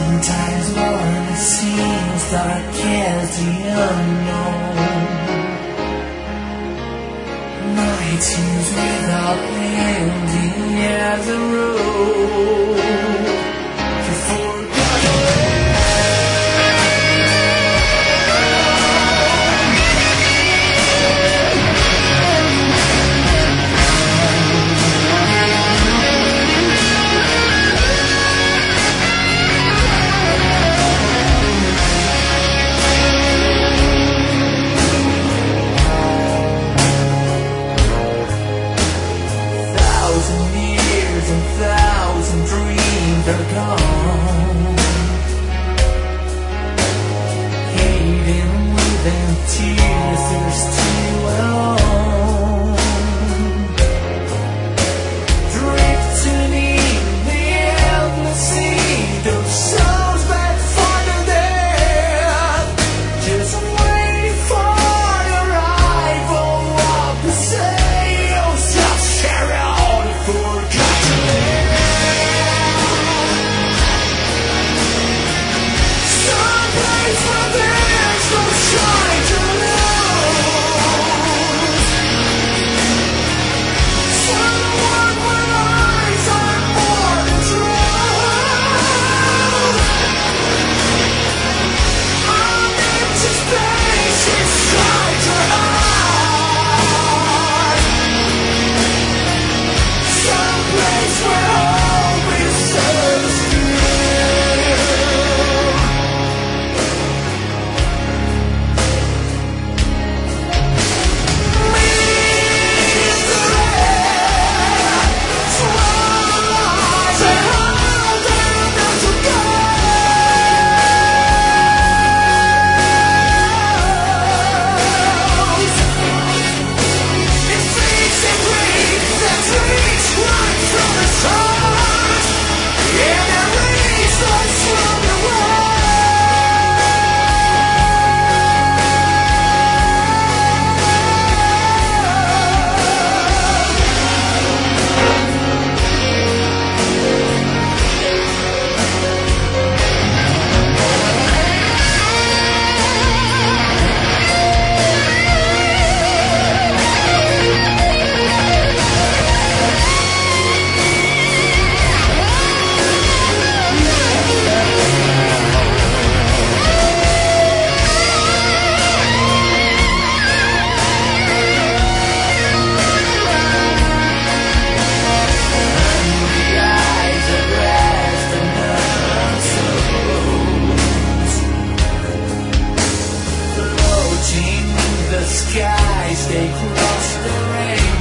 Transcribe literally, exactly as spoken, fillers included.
Sometimes morning seems dark as the unknown. Night seems without ending as a road. You forgot your are gone. Hating with them tears, they're still alone. Drifting in the endless sea, those souls back for the dead, just waiting for the arrival of the sails of Sarah forgotten. The skies, they cross the rain.